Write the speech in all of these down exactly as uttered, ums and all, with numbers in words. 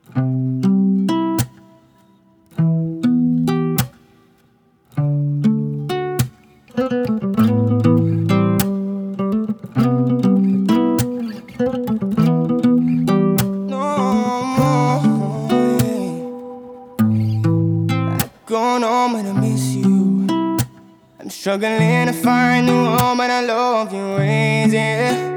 Going home and I miss you. I'm struggling to find a new home, but I love your ways, yeah.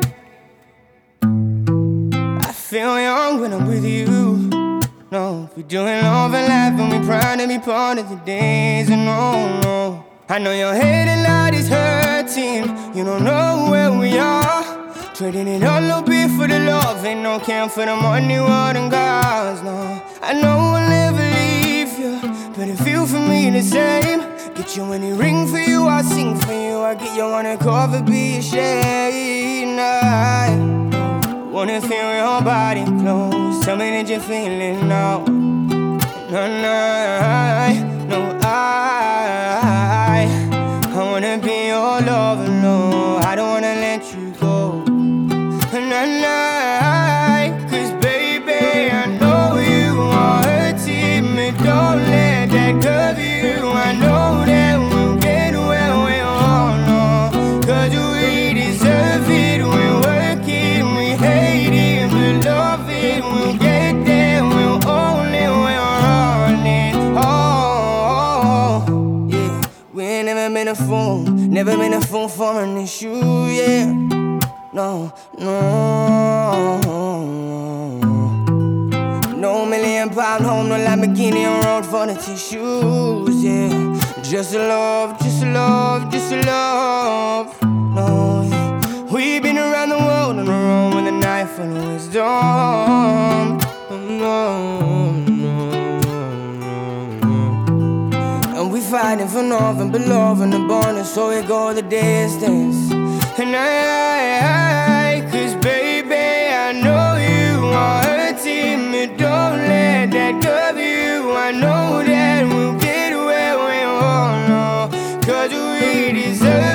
I feel young when I'm with you. No, we're doing love and life and we're proud to be part of the days. And no, no, I know your head a lot is hurting. You don't know where we are. Trading it all a bit for the love, ain't no care for the money, what and cars, no. I know I'll never leave you, but it feel for me the same. Get you any ring for you, I'll sing for you. I get you on a cover, be ashamed. I wanna feel your body close. Tell me that you're feeling now. No, no, no, I I wanna be your lover, no. I don't wanna let you go. No, no, cause baby, I know you are hurting me. Don't let that cover you. I know that we'll get where we want, no. Cause we deserve it. We're working, we hate it, we love it. We'll get there, we'll own it, we're on it. Oh, oh, yeah. We ain't never been a fool, never been a fool for an issue, yeah. No, no. No million pound home, no Lamborghini on road for the tissues, yeah. Just a love, just a love, just a love. No, yeah. We've been around the world on our own with a knife and wisdom. No, no, no. And we fighting for love and love and the bond, so we go the distance. And I, I, cause baby, I know you are hurting me. Don't let that cover you. I know that we'll get where we want, no. Cause we deserve